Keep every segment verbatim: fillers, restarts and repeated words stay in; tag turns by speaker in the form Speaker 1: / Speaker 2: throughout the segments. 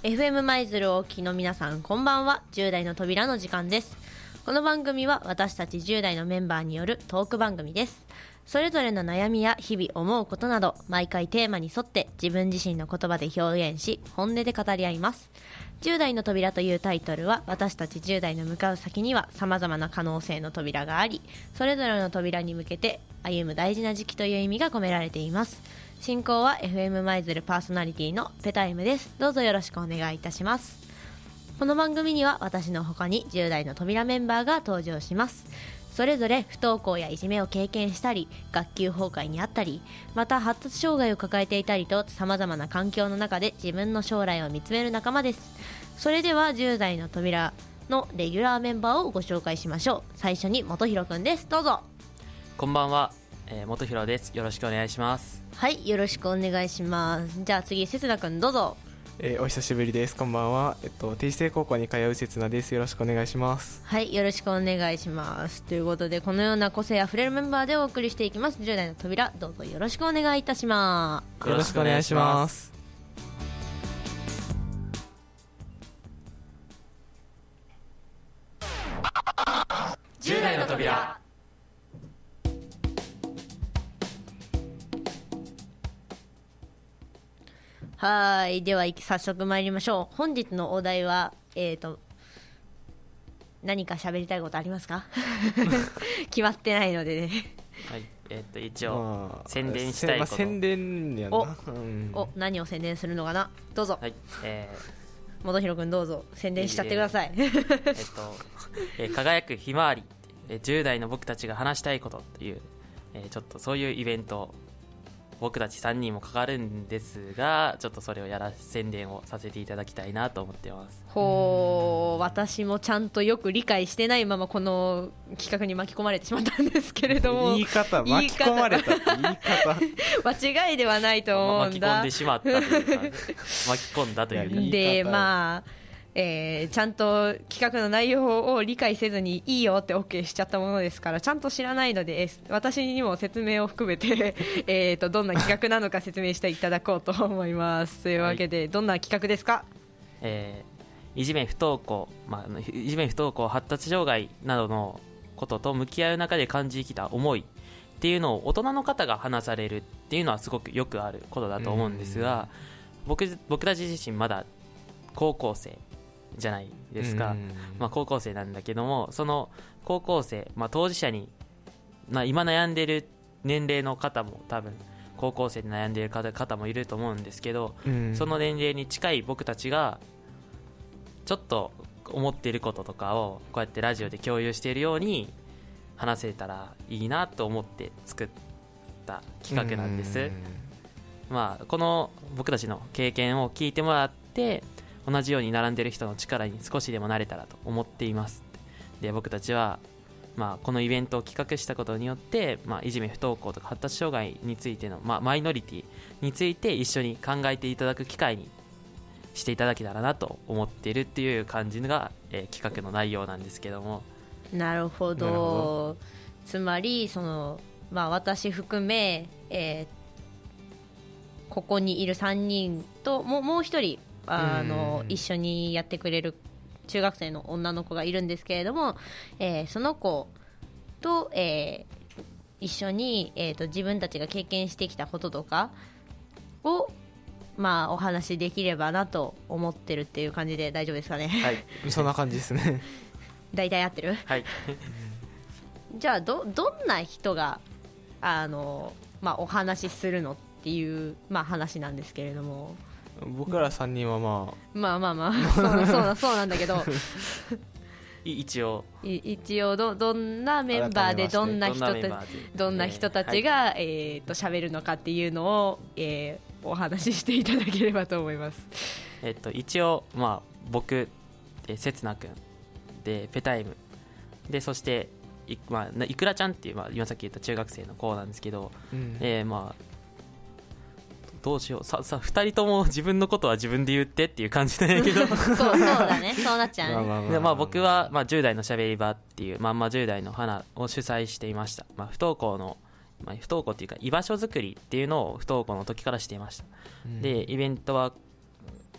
Speaker 1: エフエム 舞鶴をお聞きの皆さん、こんばんは。じゅう代の扉の時間です。この番組は私たちじゅう代のメンバーによるトーク番組です。それぞれの悩みや日々思うことなど、毎回テーマに沿って自分自身の言葉で表現し、本音で語り合います。じゅう代の扉というタイトルは、私たちじゅう代の向かう先には様々な可能性の扉があり、それぞれの扉に向けて歩む大事な時期という意味が込められています。進行は エフエム 舞鶴パーソナリティのペタイムです。どうぞよろしくお願いいたします。この番組には私の他にじゅう代の扉メンバーが登場します。それぞれ不登校やいじめを経験したり、学級崩壊にあったり、また発達障害を抱えていたりと、様々な環境の中で自分の将来を見つめる仲間です。それではじゅう代の扉のレギュラーメンバーをご紹介しましょう。最初に元弘くんです。どうぞ。
Speaker 2: こんばんは、えー、元弘です。よろしくお願いします。
Speaker 1: はい、よろしくお願いします。じゃあ次、せつなくんどうぞ。
Speaker 3: えー、お久しぶりです。こんばんは。えっと定時制高校に通うせつなです。よろしくお願いします。
Speaker 1: はい、よろしくお願いします。ということで、このような個性あふれるメンバーでお送りしていきます。じゅう代の扉、どうぞよろしくお願いいたします。
Speaker 3: よろしくお願いします。
Speaker 2: じゅう代の扉。
Speaker 1: はい、では早速参りましょう。本日のお題は、えーと何か喋りたいことありますか？決まってないのでね。
Speaker 2: はい、えー、っと一応、
Speaker 3: まあ、
Speaker 2: 宣伝したいこと、
Speaker 3: まあ、宣伝やな。
Speaker 1: お、
Speaker 3: うん、
Speaker 1: お、何を宣伝するのかな。どうぞ。
Speaker 2: はい、え
Speaker 1: ー、元弘くんどうぞ宣伝しちゃってください。
Speaker 2: えー、えー、っと、えー、輝くひまわり、えー、じゅう代の僕たちが話したいことという、えー、ちょっとそういうイベントを僕たちさんにんも関わるんですが、ちょっとそれをやら宣伝をさせていただきたいなと思ってます。
Speaker 1: ほう、私もちゃんとよく理解してないままこの企画に巻き込まれてしまったんですけれども、
Speaker 3: 言い方巻き込まれたって言い
Speaker 1: 方間違いではないと思うんだ。
Speaker 2: 巻き込んでしまったというか巻き込んだという
Speaker 1: で、まあえー、ちゃんと企画の内容を理解せずにいいよって OK しちゃったものですから、ちゃんと知らないので私にも説明を含めてえとどんな企画なのか説明していただこうと思います。というわけで、はい、どんな企画ですか？
Speaker 2: えー、いじめ不登校、まあ、いじめ不登校発達障害などのことと向き合う中で感じてきた思いっていうのを大人の方が話されるっていうのはすごくよくあることだと思うんですが、僕、僕たち自身まだ高校生じゃないですか、まあ、高校生なんだけども、その高校生、まあ、当事者に、まあ、今悩んでる年齢の方も多分高校生で悩んでる方もいると思うんですけど、その年齢に近い僕たちがちょっと思っていることとかをこうやってラジオで共有しているように話せたらいいなと思って作った企画なんです。まあ、この僕たちの経験を聞いてもらって、同じように並んでる人の力に少しでもなれたらと思っています。で、僕たちは、まあ、このイベントを企画したことによって、まあ、いじめ不登校とか発達障害についての、まあ、マイノリティについて一緒に考えていただく機会にしていただけたらなと思っているっていう感じが、えー、企画の内容なんですけども。
Speaker 1: なるほど。なるほど。つまりその、まあ、私含め、えー、ここにいるさんにんともう、もうひとりあの一緒にやってくれる中学生の女の子がいるんですけれども、えー、その子と、えー、一緒に、えーと、自分たちが経験してきたこととかを、まあ、お話しできればなと思ってるっていう感じで大丈夫ですかね？
Speaker 3: はいそんな感じですね。
Speaker 1: 大体合ってる？
Speaker 2: はい
Speaker 1: じゃあ ど, どんな人があの、まあ、お話しするのっていう、まあ、話なんですけれども、
Speaker 3: 僕らさんにんはまあ
Speaker 1: まあまあまあそうな、そうな、そうなんだけど
Speaker 2: 一応
Speaker 1: 一応 ど, どんなメンバーでどんな人たちどんな人たちが、えー、と喋るのかっていうのを、えー、お話ししていただければと思います。
Speaker 2: えっと一応、まあ、僕でせつなくんでペタイムで、そしてい,、まあ、いくらちゃんっていう、まあ、今さっき言った中学生の子なんですけど、うんえーまあどうしようささふたりとも自分のことは自分で言ってっていう感じなんやけどそう
Speaker 1: そうだね、そうなっちゃうね。まあまあまあ
Speaker 2: でまあ、僕は、まあ、じゅう代のしゃべり場っていうまんまじゅう代の花を主催していました。まあ、不登校の、まあ、不登校っていうか居場所作りっていうのを不登校の時からしていました、うん、でイベントは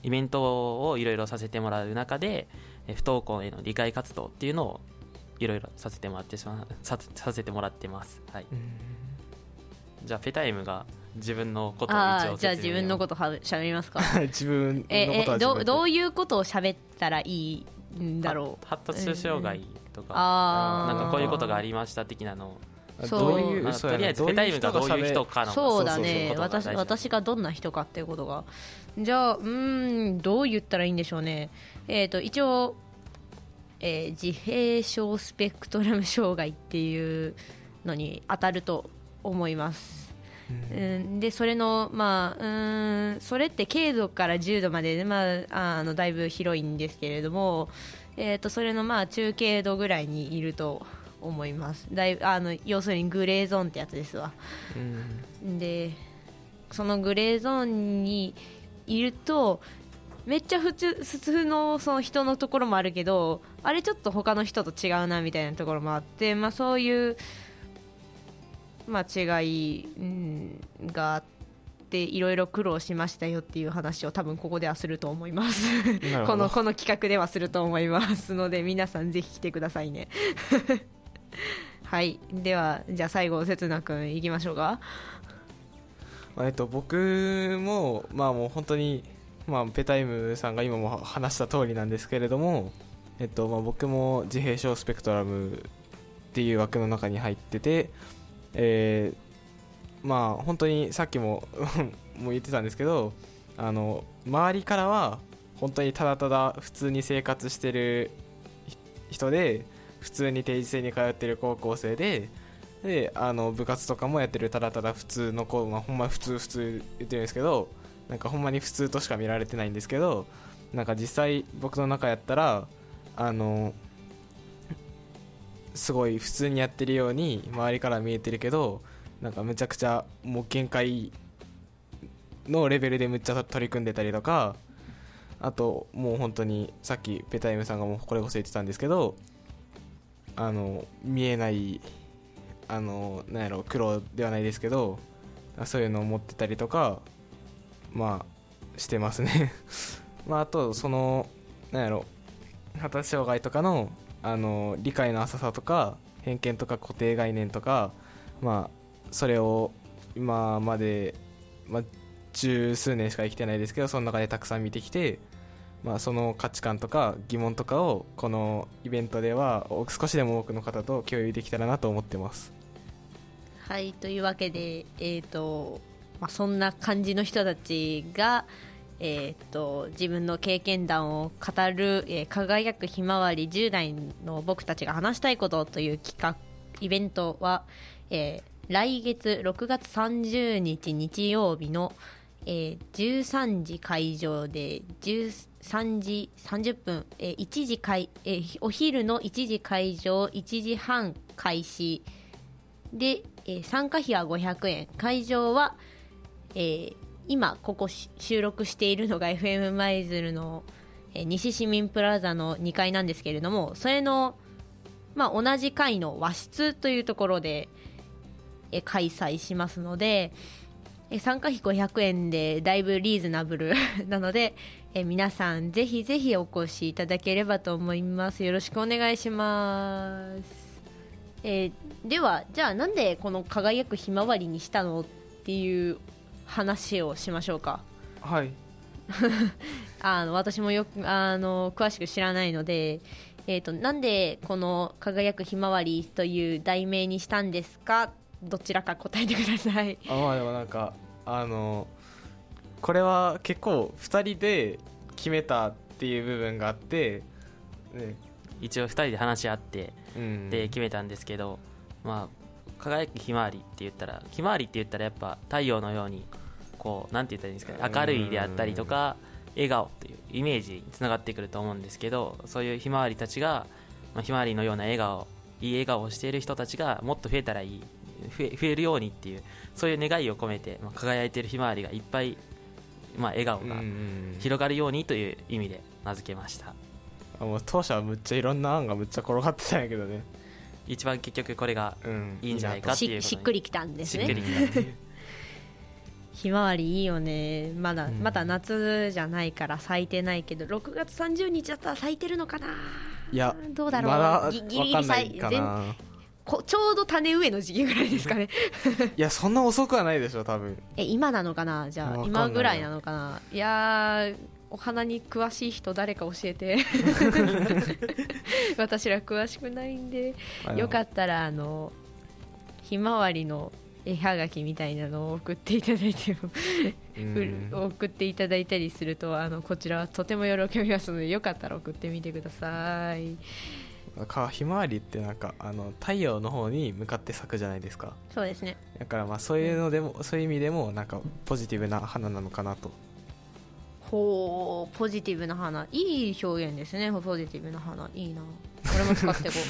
Speaker 2: イベントをいろいろさせてもらう中でえ不登校への理解活動っていうのをいろいろさせてもらってしまささせてもらってます、はい、じゃあペタイムが自分のことを一応説明を。
Speaker 1: あじゃあ自分のことは喋りますか
Speaker 3: 自分のことは
Speaker 1: ええ
Speaker 3: 自分
Speaker 1: どどういうことを喋ったらいいんだろう。
Speaker 2: 発達障害とか、
Speaker 1: あ
Speaker 2: なんかこういうことがありました的なのを、
Speaker 1: そう
Speaker 3: どういう
Speaker 2: まあ
Speaker 3: そうやな
Speaker 2: とりあえずペタイムがどういう人かの
Speaker 1: そうだね
Speaker 2: そうそうそう
Speaker 1: 私私がどんな人かっていうことがじゃあうーんどう言ったらいいんでしょうね。えっ、と一応、えー自閉症スペクトラム障害っていうのに当たると思います、うん、でそれのまあうーんそれって軽度から重度まで、まあ、あのだいぶ広いんですけれども、えー、とそれのまあ中軽度ぐらいにいると思います。だいぶあの要するにグレーゾーンってやつですわ、うん、でそのグレーゾーンにいるとめっちゃ普通、普通のその人のところもあるけどあれちょっと他の人と違うなみたいなところもあって、まあ、そういう、まあ、違い、うん、があっていろいろ苦労しましたよっていう話を多分ここではすると思いますこの、この企画ではすると思いますので皆さんぜひ来てくださいねはいではじゃあ最後せつなくんいきましょうか。
Speaker 3: えっと、僕も、まあ、もう本当に、まあ、ペタイムさんが今も話した通りなんですけれども、えっとまあ、僕も自閉症スペクトラムっていう枠の中に入ってて、えー、まあ本当にさっきももう言ってたんですけど、あの周りからは本当にただただ普通に生活してる人で普通に定時制に通ってる高校生でであの部活とかもやってるただただ普通の子、まあ、ほんま普通普通言ってるんですけど、なんかほんまに普通としか見られてないんですけど、なんか実際僕の中やったらあのすごい普通にやってるように周りから見えてるけど、なんかめちゃくちゃもう限界のレベルでむっちゃ取り組んでたりとか、あともう本当にさっきペタイムさんがもうこれこそ言ってたんですけど、あの見えないあのなんやろ苦労ではないですけどそういうのを持ってたりとかまあしてますねまああとそのなんやろ発達障害とかのあの理解の浅さとか偏見とか固定概念とか、まあそれを今まで、まあ、十数年しか生きてないですけどその中でたくさん見てきて、まあ、その価値観とか疑問とかをこのイベントでは少しでも多くの方と共有できたらなと思ってます。
Speaker 1: はいというわけで、えーとまあ、そんな感じの人たちが、えーと自分の経験談を語る、えー、輝くひまわりじゅう代の僕たちが話したいことという企画イベントは、えー、来月ろくがつさんじゅうにち日曜日の、えー、じゅうさんじ会場でじゅうさんじさんじゅっぷん、えー、いちじ会、えー、お昼のいちじ会場いちじはん開始で、えー、参加費はごひゃくえん、会場は、えー、今ここ収録しているのが エフエム 舞鶴の、えー、西市民プラザのにかいなんですけれども、それの、まあ、同じ階の和室というところで、えー、開催しますので、えー、参加費ごひゃくえんでだいぶリーズナブルなので、えー、皆さんぜひぜひお越しいただければと思います。よろしくお願いします。えー、ではじゃあなんでこの輝くひまわりにしたのっていう話をしましょうか。
Speaker 3: はい
Speaker 1: あの私もよくあの詳しく知らないので、えーと、なんでこの輝くひまわりという題名にしたんですか、どちらか答えてください。
Speaker 3: あまあでもなんかあのこれは結構ふたりで決めたっていう部分があって、ね、
Speaker 2: 一応ふたりで話し合ってで決めたんですけど、まあ、輝くひまわりって言ったらひまわりって言ったらやっぱ太陽のようにこうなんて言ったらいいんですかね、明るいであったりとか笑顔というイメージにつながってくると思うんですけど、そういうひまわりたちが、まあ、ひまわりのような笑顔いい笑顔をしている人たちがもっと増えたらいい 増え、増えるようにっていうそういう願いを込めて、まあ、輝いているひまわりがいっぱい、まあ、笑顔が広がるようにという意味で名付けました。
Speaker 3: もう当初はむっちゃいろんな案がむっちゃ転がってたんやけどね、
Speaker 2: 一番結局これがいいんじゃないかっていうことに、
Speaker 1: しっくりきたんですね。
Speaker 2: しっくりきた
Speaker 1: ひまわりいいよね。まだ、
Speaker 3: うん
Speaker 1: まだ夏じゃないから咲いてないけど、ろくがつさんじゅうにちだったら咲いてるのかな。
Speaker 3: いや
Speaker 1: どうだろう、
Speaker 3: まだ
Speaker 1: ぎギリギリ
Speaker 3: わかんない
Speaker 1: 咲い全
Speaker 3: かな。
Speaker 1: こちょうど種植えの時期ぐらいですかね
Speaker 3: いやそんな遅くはないでしょ多分。
Speaker 1: え今なのかな。じゃあ
Speaker 3: わかんないな
Speaker 1: 今ぐらいなのかな。いやー、お花に詳しい人誰か教えて私ら詳しくないんで、よかったらあのひまわりの絵はがきみたいなのを送っていただいても
Speaker 3: うん
Speaker 1: 送っていただいたりすると、あのこちらはとても喜びますので、よかったら送ってみてください。
Speaker 3: かひまわりってなんかあの太陽の方に向かって咲くじゃないですか。
Speaker 1: そうですね。
Speaker 3: だからまあそういうのでも、そういう意味でもなんかポジティブな花なのかなと。
Speaker 1: ほう、ポジティブな花、いい表現ですね。ポジティブな花いいな、俺も使っていこ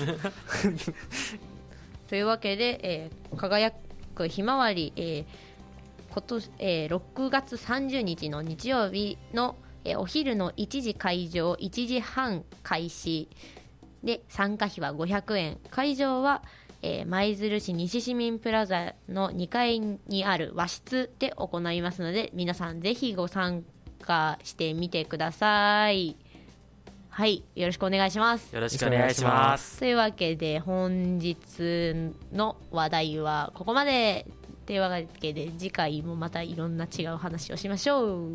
Speaker 1: うというわけで、えー輝くひまわり、えー今年えーろくがつさんじゅうにちの日曜日の、えーお昼のいちじ開場、いちじはん開始で、参加費はごひゃくえん。会場は、えー舞鶴市西市民プラザのにかいにある和室で行いますので、皆さんぜひご参加してみてください。はい、よろしくお願いします。
Speaker 2: よろしくお願いします
Speaker 1: というわけで本日の話題はここまでというわけで、次回もまたいろんな違う話をしましょう。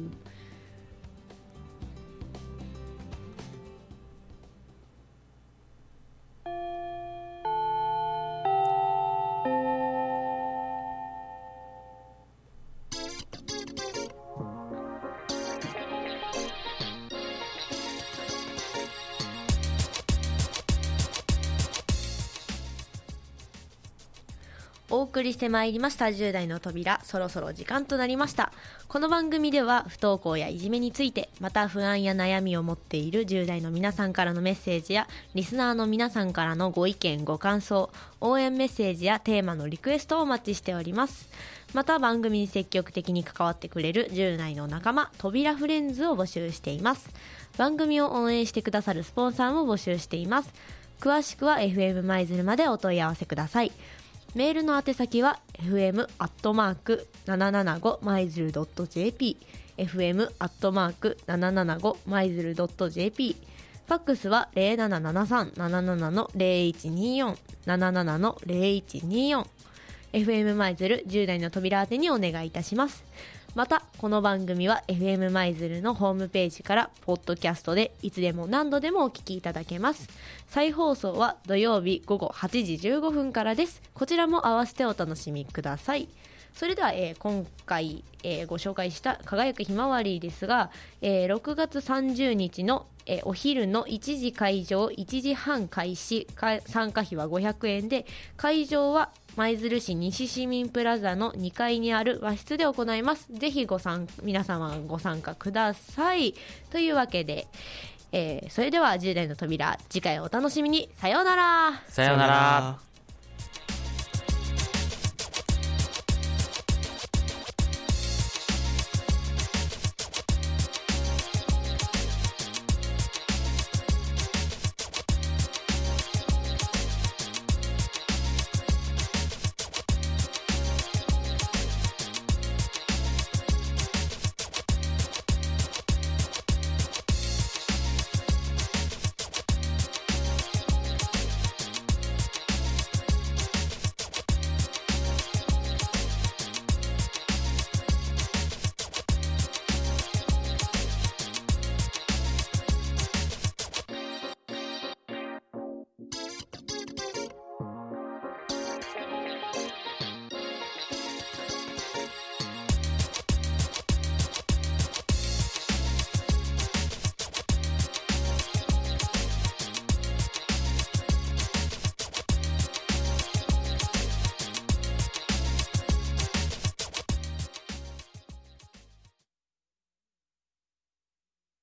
Speaker 1: お送りしてまいりましたじゅう代の扉、そろそろ時間となりました。この番組では不登校やいじめについて、また不安や悩みを持っているじゅう代の皆さんからのメッセージやリスナーの皆さんからのご意見ご感想、応援メッセージやテーマのリクエストをお待ちしております。また番組に積極的に関わってくれるじゅう代の仲間、扉フレンズを募集しています。番組を応援してくださるスポンサーも募集しています。詳しくは エフエム 舞鶴までお問い合わせください。メールの宛先は エフエム アットマーク ななななご マイズル ドット ジェーピー エフエム アットマーク ななななご マイズル ドット ジェーピー、 ファックスは ゼロななななさん なななな の ゼロいちによん なななな の ゼロいちによん、 エフエム 舞鶴じゅう代の扉宛てにお願いいたします。またこの番組は エフエム 舞鶴のホームページからポッドキャストでいつでも何度でもお聞きいただけます。再放送は土曜日午後はちじじゅうごふんからです。こちらも合わせてお楽しみください。それでは、えー今回、えーご紹介した輝くひまわりですが、えーろくがつさんじゅうにちの、えーお昼のいちじ開場、いちじはん開始、か参加費はごひゃくえんで、会場は舞鶴市西市民プラザのにかいにある和室で行います。ぜひご参皆様ご参加ください。というわけで、えーそれではじゅう代の扉、次回お楽しみに。さようなら。
Speaker 2: さようなら。